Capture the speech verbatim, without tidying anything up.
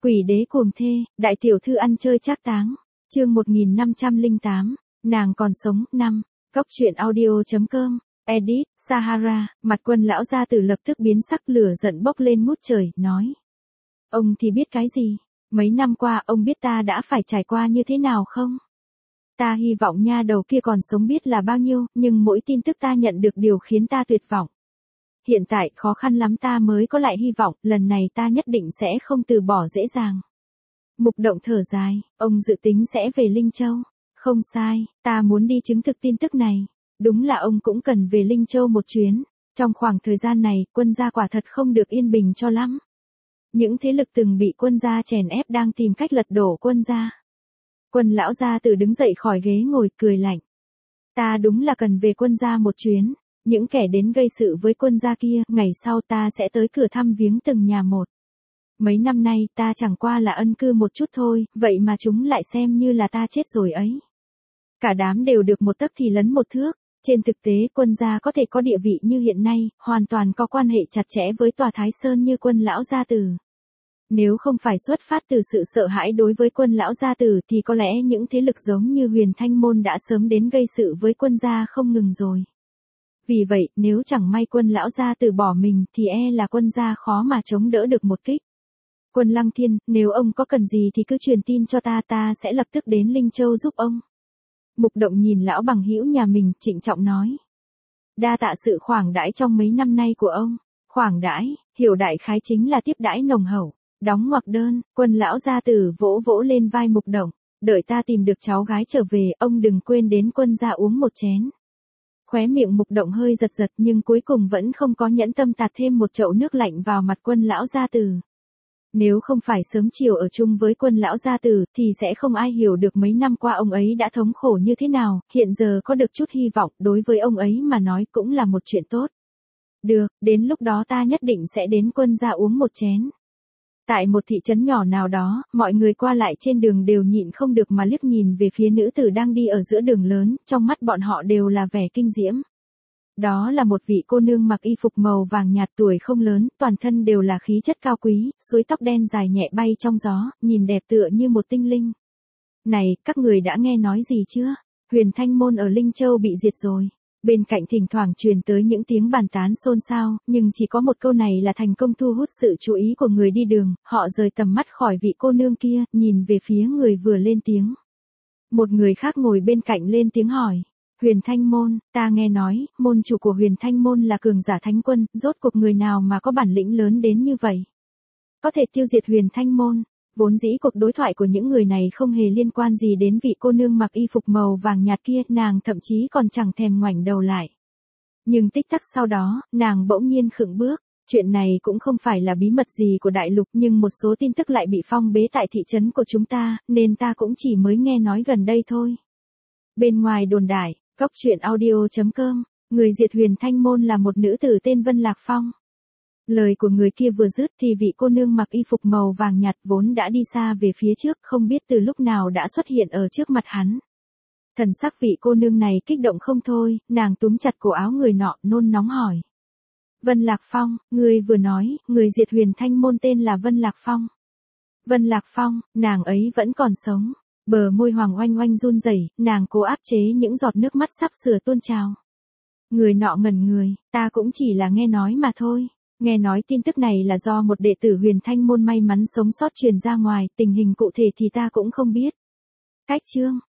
Quỷ đế cuồng thê, đại tiểu thư ăn chơi trác táng. Chương một nghìn năm trăm lẻ tám, nàng còn sống. Năm. Góc truyện audio chấm com. Edit, Sahara. Mặt Quân lão gia tử lập tức biến sắc, lửa giận bốc lên ngút trời, nói: Ông thì biết cái gì? Mấy năm qua ông biết ta đã phải trải qua như thế nào không? Ta hy vọng nha đầu kia còn sống biết là bao nhiêu, nhưng mỗi tin tức ta nhận được điều khiến ta tuyệt vọng. Hiện tại khó khăn lắm ta mới có lại hy vọng, lần này ta nhất định sẽ không từ bỏ dễ dàng. Mục Động thở dài, ông dự tính sẽ về Linh Châu. Không sai, ta muốn đi chứng thực tin tức này. Đúng là ông cũng cần về Linh Châu một chuyến. Trong khoảng thời gian này, Quân gia quả thật không được yên bình cho lắm. Những thế lực từng bị Quân gia chèn ép đang tìm cách lật đổ Quân gia. Quân lão gia tử đứng dậy khỏi ghế ngồi, cười lạnh. Ta đúng là cần về Quân gia một chuyến. Những kẻ đến gây sự với Quân gia kia, ngày sau ta sẽ tới cửa thăm viếng từng nhà một. Mấy năm nay ta chẳng qua là ân cư một chút thôi, vậy mà chúng lại xem như là ta chết rồi ấy. Cả đám đều được một tấc thì lấn một thước. Trên thực tế Quân gia có thể có địa vị như hiện nay, hoàn toàn có quan hệ chặt chẽ với tòa Thái Sơn như Quân lão gia tử. Nếu không phải xuất phát từ sự sợ hãi đối với Quân lão gia tử thì có lẽ những thế lực giống như Huyền Thanh Môn đã sớm đến gây sự với Quân gia không ngừng rồi. Vì vậy, nếu chẳng may Quân lão gia tử bỏ mình thì e là Quân gia khó mà chống đỡ được một kích. Quân Lăng Thiên, nếu ông có cần gì thì cứ truyền tin cho ta, ta sẽ lập tức đến Linh Châu giúp ông. Mục Động nhìn lão bằng hữu nhà mình, trịnh trọng nói. Đa tạ sự khoảng đãi trong mấy năm nay của ông. Khoảng đãi, hiểu đại khái chính là tiếp đãi nồng hậu. Đóng ngoặc đơn, Quân lão gia tử vỗ vỗ lên vai Mục Động. Đợi ta tìm được cháu gái trở về, ông đừng quên đến Quân gia uống một chén. Khóe miệng Mục Động hơi giật giật nhưng cuối cùng vẫn không có nhẫn tâm tạt thêm một chậu nước lạnh vào mặt Quân lão gia tử. Nếu không phải sớm chiều ở chung với Quân lão gia tử thì sẽ không ai hiểu được mấy năm qua ông ấy đã thống khổ như thế nào, hiện giờ có được chút hy vọng đối với ông ấy mà nói cũng là một chuyện tốt. Được, đến lúc đó ta nhất định sẽ đến Quân gia uống một chén. Tại một thị trấn nhỏ nào đó, mọi người qua lại trên đường đều nhịn không được mà liếc nhìn về phía nữ tử đang đi ở giữa đường lớn, trong mắt bọn họ đều là vẻ kinh diễm. Đó là một vị cô nương mặc y phục màu vàng nhạt, tuổi không lớn, toàn thân đều là khí chất cao quý, suối tóc đen dài nhẹ bay trong gió, nhìn đẹp tựa như một tinh linh. Này, các người đã nghe nói gì chưa? Huyền Thanh Môn ở Linh Châu bị diệt rồi. Bên cạnh thỉnh thoảng truyền tới những tiếng bàn tán xôn xao, nhưng chỉ có một câu này là thành công thu hút sự chú ý của người đi đường, họ rời tầm mắt khỏi vị cô nương kia, nhìn về phía người vừa lên tiếng. Một người khác ngồi bên cạnh lên tiếng hỏi. Huyền Thanh Môn, ta nghe nói, môn chủ của Huyền Thanh Môn là cường giả thánh quân, rốt cuộc người nào mà có bản lĩnh lớn đến như vậy? Có thể tiêu diệt Huyền Thanh Môn. Vốn dĩ cuộc đối thoại của những người này không hề liên quan gì đến vị cô nương mặc y phục màu vàng nhạt kia, nàng thậm chí còn chẳng thèm ngoảnh đầu lại. Nhưng tích tắc sau đó, nàng bỗng nhiên khựng bước. Chuyện này cũng không phải là bí mật gì của đại lục, nhưng một số tin tức lại bị phong bế tại thị trấn của chúng ta, nên ta cũng chỉ mới nghe nói gần đây thôi. Bên ngoài đồn đại, góc truyện audio chấm com, người diệt Huyền Thanh Môn là một nữ tử tên Vân Lạc Phong. Lời của người kia vừa dứt thì vị cô nương mặc y phục màu vàng nhạt vốn đã đi xa về phía trước, không biết từ lúc nào đã xuất hiện ở trước mặt hắn. Thần sắc vị cô nương này kích động không thôi, nàng túm chặt cổ áo người nọ, nôn nóng hỏi. Vân Lạc Phong, người vừa nói, người diệt Huyền Thanh Môn tên là Vân Lạc Phong. Vân Lạc Phong, nàng ấy vẫn còn sống. Bờ môi Hoàng Oanh Oanh run rẩy, nàng cố áp chế những giọt nước mắt sắp sửa tuôn trào. Người nọ ngẩn người, ta cũng chỉ là nghe nói mà thôi. Nghe nói tin tức này là do một đệ tử Huyền Thanh Môn may mắn sống sót truyền ra ngoài, tình hình cụ thể thì ta cũng không biết. Cách chương,